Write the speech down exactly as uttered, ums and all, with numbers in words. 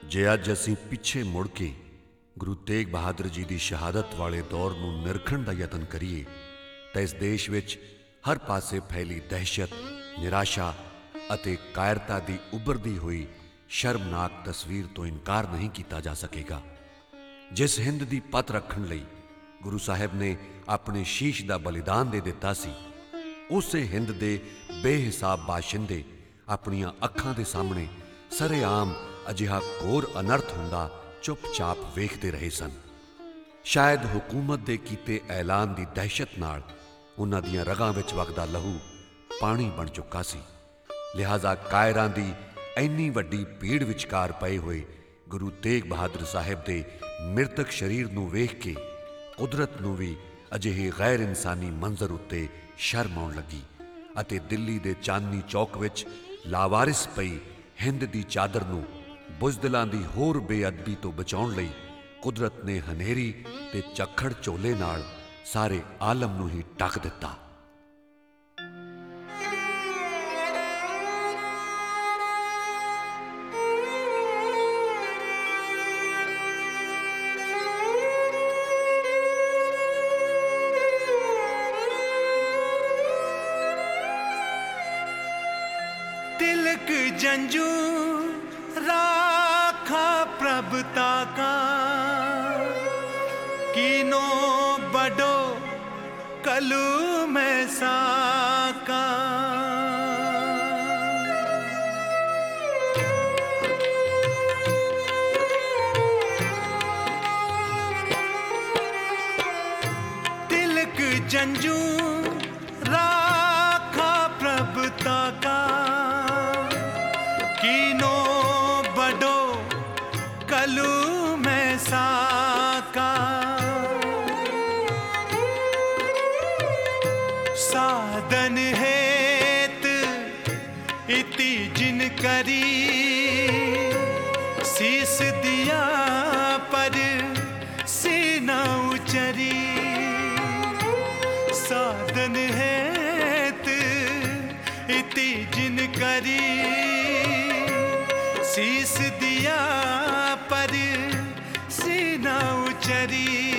ਜੇ ਅੱਜ ਅਸੀਂ ਪਿੱਛੇ ਮੁੜ ਕੇ ਗੁਰੂ ਤੇਗ ਬਹਾਦਰ ਜੀ ਦੀ ਸ਼ਹਾਦਤ ਵਾਲੇ ਦੌਰ ਨੂੰ ਨਿਰਖਣ ਦਾ ਯਤਨ ਕਰੀਏ ਤਾਂ ਇਸ ਦੇਸ਼ ਵਿੱਚ ਹਰ ਪਾਸੇ ਫੈਲੀ ਦਹਿਸ਼ਤ, ਨਿਰਾਸ਼ਾ ਅਤੇ ਕਾਇਰਤਾ ਦੀ ਉੱਭਰਦੀ ਹੋਈ ਸ਼ਰਮਨਾਕ ਤਸਵੀਰ ਤੋਂ ਇਨਕਾਰ ਨਹੀਂ ਕੀਤਾ ਜਾ ਸਕੇਗਾ। ਜਿਸ ਹਿੰਦ ਦੀ ਪੱਤ ਰੱਖਣ ਲਈ ਗੁਰੂ ਸਾਹਿਬ ਨੇ ਆਪਣੇ ਸ਼ੀਸ਼ ਦਾ ਬਲੀਦਾਨ ਦੇ ਦਿੱਤਾ ਸੀ, ਉਸੇ ਹਿੰਦ ਦੇ ਬੇਹਿਸਾਬ ਬਾਸ਼ਿੰਦੇ ਆਪਣੀਆਂ ਅੱਖਾਂ ਦੇ ਸਾਹਮਣੇ ਸਰੇਆਮ ਅਜਿਹਾ ਘੋਰ ਅਨਰਥ ਹੁੰਦਾ ਚੁੱਪ-ਚਾਪ ਵੇਖਦੇ ਰਹੇ ਸਨ। ਸ਼ਾਇਦ ਹੁਕੂਮਤ ਦੇ ਕੀਤੇ ਐਲਾਨ ਦੀ ਦਹਿਸ਼ਤ ਨਾਲ ਉਹਨਾਂ ਦੀਆਂ ਰਗਾਂ ਵਿੱਚ ਵਗਦਾ ਲਹੂ ਪਾਣੀ ਬਣ ਚੁੱਕਾ ਸੀ। ਲਿਹਾਜ਼ਾ ਕਾਇਰਾਂ ਦੀ ਇੰਨੀ ਵੱਡੀ ਭੀੜ ਵਿਚਕਾਰ ਪਏ ਹੋਏ ਗੁਰੂ ਤੇਗ ਬਹਾਦਰ ਸਾਹਿਬ ਦੇ ਮ੍ਰਿਤਕ ਸਰੀਰ ਨੂੰ ਵੇਖ ਕੇ ਕੁਦਰਤ ਨੂੰ ਵੀ ਅਜਿਹੇ ਗੈਰ ਇਨਸਾਨੀ ਮੰਜ਼ਰ ਉੱਤੇ ਸ਼ਰਮ ਆਉਣ ਲੱਗੀ ਅਤੇ ਦਿੱਲੀ ਦੇ ਚਾਂਦਨੀ ਚੌਕ ਵਿੱਚ ਲਾਵਾਰਿਸ ਪਈ ਹਿੰਦ ਦੀ ਚਾਦਰ ਨੂੰ ਬੁਜ਼ਦਿਲਾਂ ਦੀ ਹੋਰ ਬੇਅਦਬੀ ਤੋਂ ਬਚਾਉਣ ਲਈ ਕੁਦਰਤ ਨੇ ਹਨੇਰੀ ਤੇ ਝੱਖੜ ਝੋਲੇ ਨਾਲ ਸਾਰੇ ਆਲਮ ਨੂੰ ਹੀ ਢੱਕ ਦਿੱਤਾ। तिलक जंजू राखा प्रभुता का, कीनो बडो कलू में साका। तिलक जंजू राखा प्रभुता का, कीनो बडो कलू में साका। साधन हेत इति जिन करी, शीस दिया पर सीना उचरी। साधन हेत इति जिन करी, शीस दिया पर सीना उचरी।